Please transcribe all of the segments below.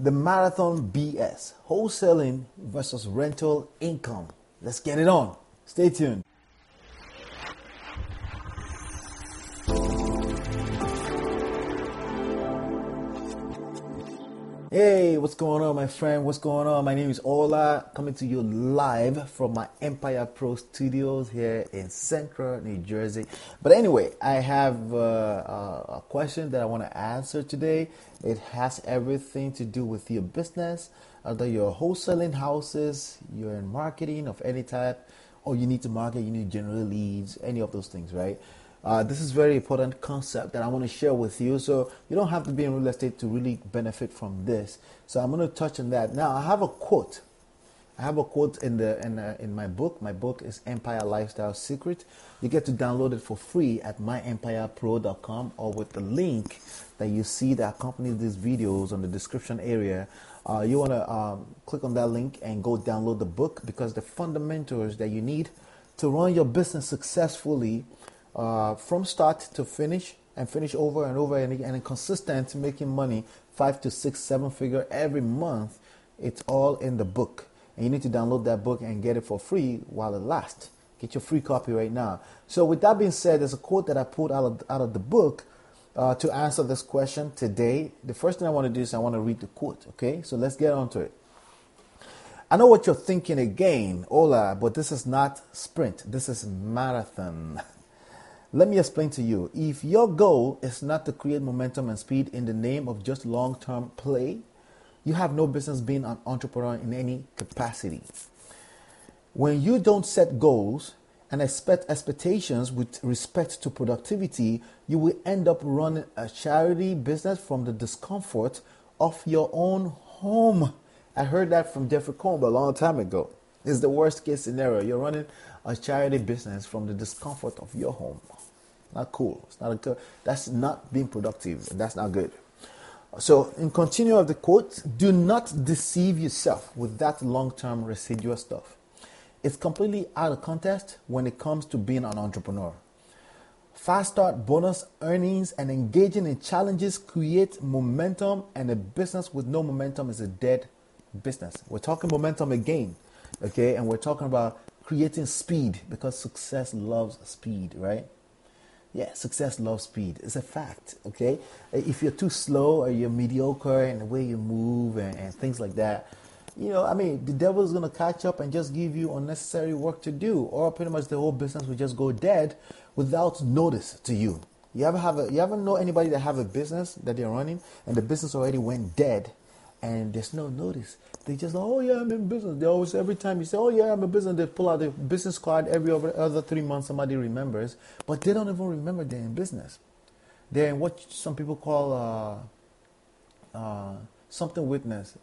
The Marathon BS, wholesaling versus rental income. Let's get it on. Stay tuned. Hey, what's going on, my friend? What's going on? My name is Ola, coming to you live from my Empire Pro Studios here in Central New Jersey. But anyway, I have a question that I want to answer today. It has everything to do with your business, whether you're wholesaling houses, you're in marketing of any type, or you need to market, you need general leads, any of those things, right? This is a very important concept that I want to share with you. So you don't have to be in real estate to really benefit from this. So I'm going to touch on that. Now I have a quote. I have a quote in my book. My book is Empire Lifestyle Secret. You get to download it for free at myempirepro.com or with the link that you see that accompanies these videos on the description area. You want to click on that link and go download the book, because the fundamentals that you need to run your business successfully from start to finish, and finish over and over and consistent, making money 5 to 6, 7 figure every month. It's all in the book, and you need to download that book and get it for free while it lasts. Get your free copy right now. So with that being said, there's a quote that I pulled out of the book to answer this question today. The first thing I want to do is I want to read the quote. Okay, so let's get on to it. I know what you're thinking again, Ola, but this is not sprint. This is marathon. Let me explain to you. If your goal is not to create momentum and speed in the name of just long-term play, you have no business being an entrepreneur in any capacity. When you don't set goals and expectations with respect to productivity, you will end up running a charity business from the discomfort of your own home. I heard that from Jeffrey Combs a long time ago. It's the worst case scenario. You're running a charity business from the discomfort of your home. Not cool. It's not good. That's not being productive. That's not good. So, in continue of the quote, do not deceive yourself with that long-term residual stuff. It's completely out of context when it comes to being an entrepreneur. Fast start, bonus earnings, and engaging in challenges create momentum, and a business with no momentum is a dead business. We're talking momentum again, okay? And we're talking about creating speed, because success loves speed, right? Yeah, success loves speed. It's a fact, okay? If you're too slow or you're mediocre in the way you move and things like that, the devil is going to catch up and just give you unnecessary work to do, or pretty much the whole business will just go dead without notice to you. You ever know anybody that have a business that they're running and the business already went dead and there's no notice? They just, oh yeah, I'm in business. They always, every time you say, oh yeah, I'm in business, they pull out the business card every other 3 months. Somebody remembers, but they don't even remember they're in business. They're in what some people call something witness,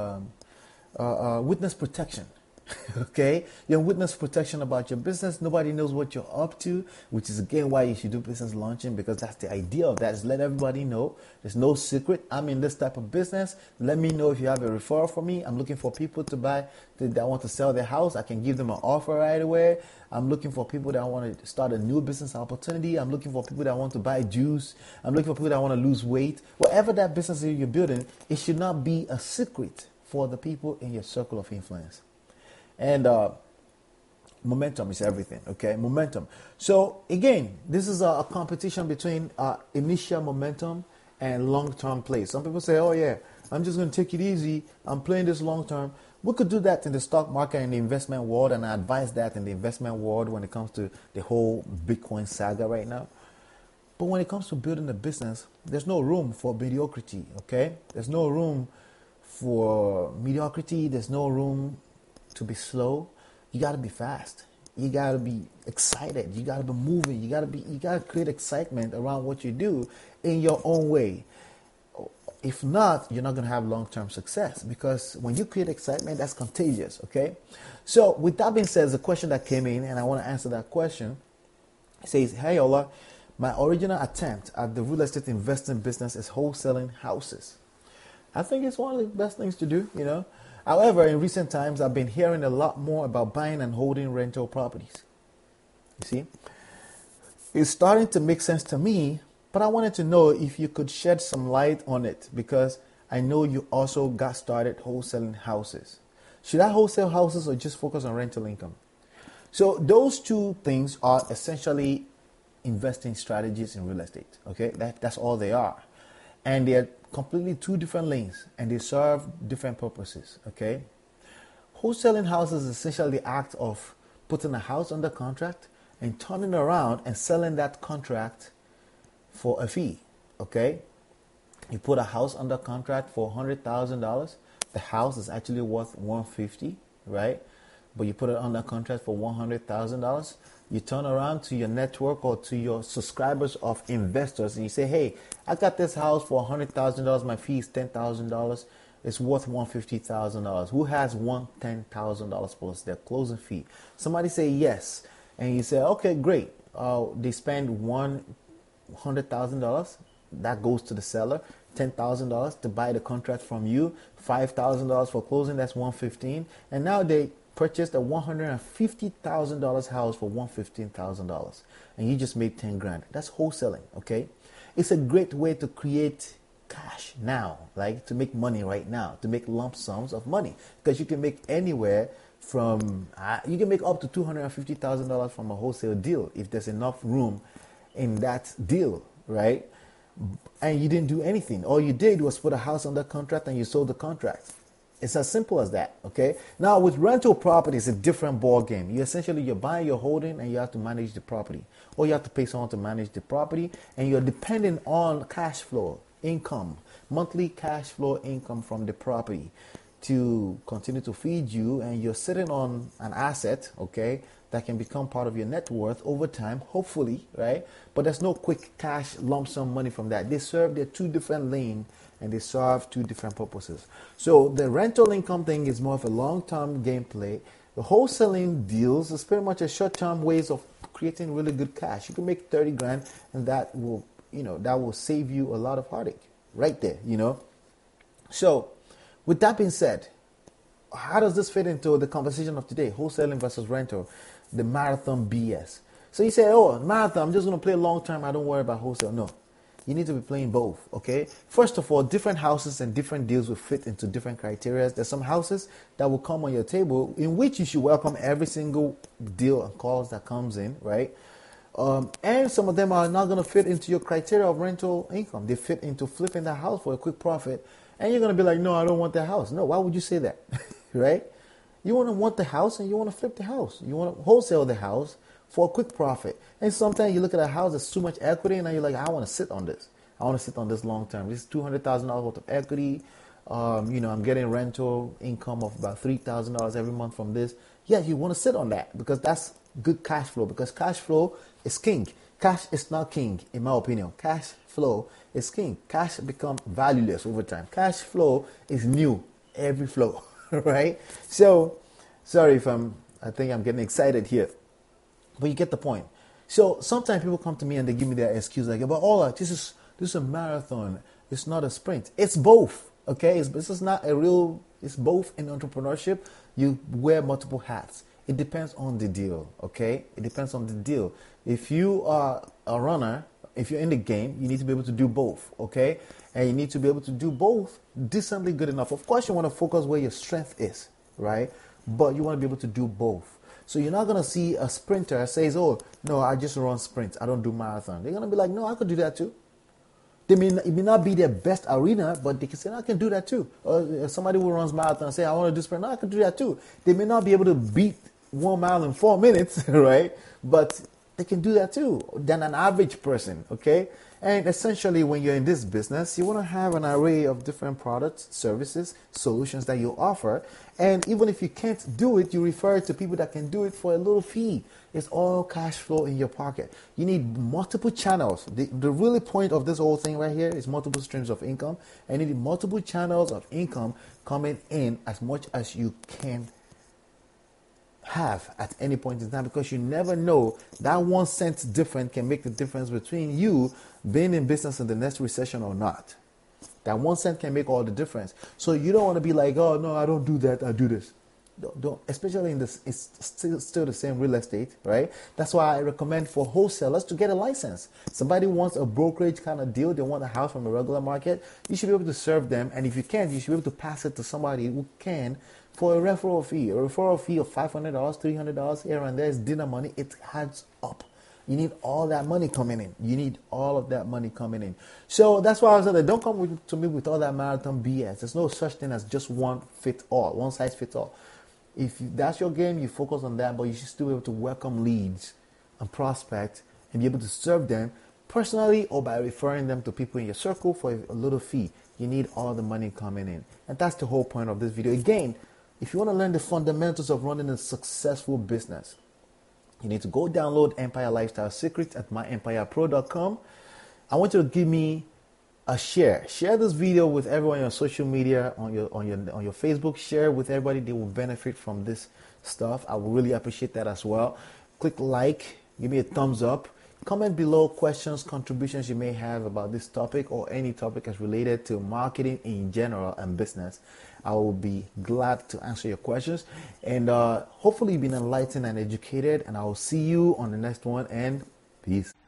witness protection. Okay, you're in witness protection about your business. Nobody knows what you're up to, which is again why you should do business launching, because that's the idea of that, is let everybody know. There's no secret. I'm in this type of business. Let me know if you have a referral for me. I'm looking for people to buy that want to sell their house. I can give them an offer right away. I'm looking for people that want to start a new business opportunity. I'm looking for people that want to buy juice. I'm looking for people that want to lose weight. Whatever that business is you're building, it should not be a secret for the people in your circle of influence. And momentum is everything, okay? Momentum. So, again, this is a competition between initial momentum and long-term play. Some people say, oh, yeah, I'm just going to take it easy. I'm playing this long-term. We could do that in the stock market and the investment world, and I advise that in the investment world when it comes to the whole Bitcoin saga right now. But when it comes to building a business, there's no room for mediocrity, okay? There's no room for mediocrity. There's no room to be slow. You got to be fast. You got to be excited. You got to be moving. You got to create excitement around what you do in your own way. If not, you're not going to have long-term success, because when you create excitement, that's contagious, okay? So with that being said, there's a question that came in, and I want to answer that question. It says, hey, Ola, my original attempt at the real estate investing business is wholesaling houses. I think it's one of the best things to do, However, in recent times, I've been hearing a lot more about buying and holding rental properties. You see? It's starting to make sense to me, but I wanted to know if you could shed some light on it, because I know you also got started wholesaling houses. Should I wholesale houses or just focus on rental income? So those two things are essentially investing strategies in real estate. Okay, that's all they are, and they're completely two different lanes, and they serve different purposes. Okay, wholesaling houses is essentially the act of putting a house under contract and turning around and selling that contract for a fee. Okay, you put a house under contract for $100,000. The house is actually worth $150,000, right? But you put it under contract for $100,000. You turn around to your network or to your subscribers of investors and you say, hey, I got this house for $100,000. My fee is $10,000. It's worth $150,000. Who has $10,000 plus their closing fee? Somebody say yes. And you say, okay, great. They spend $100,000. That goes to the seller. $10,000 to buy the contract from you. $5,000 for closing. That's $115,000. And now they purchased a $150,000 house for $115,000, and you just made 10 grand. That's wholesaling. Okay, it's a great way to create cash now, like to make money right now, to make lump sums of money, because you can make anywhere from you can make up to $250,000 from a wholesale deal if there's enough room in that deal, right? And you didn't do anything. All you did was put a house under contract and you sold the contract. It's as simple as that, okay? Now, with rental property, it's a different ball game. You're buying, you're holding, and you have to manage the property. Or you have to pay someone to manage the property, and you're dependent on cash flow, income, monthly cash flow income from the property to continue to feed you, and you're sitting on an asset, okay, that can become part of your net worth over time, hopefully, right? But there's no quick cash lump sum money from that. They're two different lanes, and they serve two different purposes. So the rental income thing is more of a long-term gameplay. The wholesaling deals is pretty much a short-term ways of creating really good cash. You can make 30 grand, and that will save you a lot of heartache right there, So with that being said, how does this fit into the conversation of today? Wholesaling versus rental, the marathon BS. So you say, oh, marathon, I'm just going to play long term. I don't worry about wholesale. No. You need to be playing both, okay? First of all, different houses and different deals will fit into different criteria. There's some houses that will come on your table in which you should welcome every single deal and calls that comes in, right? And some of them are not going to fit into your criteria of rental income. They fit into flipping the house for a quick profit. And you're going to be like, no, I don't want the house. No, why would you say that, right? You want the house and you want to flip the house. You want to wholesale the house for a quick profit. And sometimes you look at a house that's too much equity and then you're like, I want to sit on this. I want to sit on this long term. This is $200,000 worth of equity. I'm getting rental income of about $3,000 every month from this. Yeah, you want to sit on that because that's good cash flow, because cash flow is king. Cash is not king, in my opinion. Cash flow is king. Cash becomes valueless over time. Cash flow is new every flow, right? So, sorry I think I'm getting excited here. But you get the point. So sometimes people come to me and they give me their excuse like, but Ola, this is a marathon. It's not a sprint. It's both. Okay, this is not a real. It's both in entrepreneurship. You wear multiple hats. It depends on the deal. Okay, it depends on the deal. If you are a runner, if you're in the game, you need to be able to do both. Okay, and you need to be able to do both decently good enough. Of course, you want to focus where your strength is, right? But you want to be able to do both. So you're not going to see a sprinter says, oh, no, I just run sprints. I don't do marathon. They're going to be like, no, I could do that too. It may not be their best arena, but they can say, no, I can do that too. Or somebody who runs marathon say, I want to do sprint. No, I can do that too. They may not be able to beat 1 mile in 4 minutes, right? But they can do that too, than an average person, okay? And essentially, when you're in this business, you want to have an array of different products, services, solutions that you offer. And even if you can't do it, you refer to people that can do it for a little fee. It's all cash flow in your pocket. You need multiple channels. The really point of this whole thing right here is multiple streams of income. And you need multiple channels of income coming in as much as you can have at any point in time, because you never know that 1 cent difference can make the difference between you being in business in the next recession or not. That 1 cent can make all the difference. So you don't want to be like, oh no, I don't do that, I do this. don't, especially in this, it's still the same real estate, right? That's why I recommend for wholesalers to get a license. Somebody wants a brokerage kind of deal, they want a house from a regular market, you should be able to serve them. And if you can't, you should be able to pass it to somebody who can for a referral fee. A referral fee of $500, $300 here and there is dinner money. It adds up. You need all that money coming in. You need all of that money coming in. So that's why I said that don't come to me with all that marathon BS. There's no such thing as just one size fits all. If that's your game, you focus on that, but you should still be able to welcome leads and prospect and be able to serve them personally or by referring them to people in your circle for a little fee. You need all the money coming in. And that's the whole point of this video. Again, if you want to learn the fundamentals of running a successful business, you need to go download Empire Lifestyle Secrets at myempirepro.com. I want you to give me a share. Share this video with everyone on your social media, on your Facebook. Share with everybody. They will benefit from this stuff. I will really appreciate that as well. Click like, give me a thumbs up. Comment below questions, contributions you may have about this topic or any topic as related to marketing in general and business. I will be glad to answer your questions. And hopefully you've been enlightened and educated. And I will see you on the next one. And peace.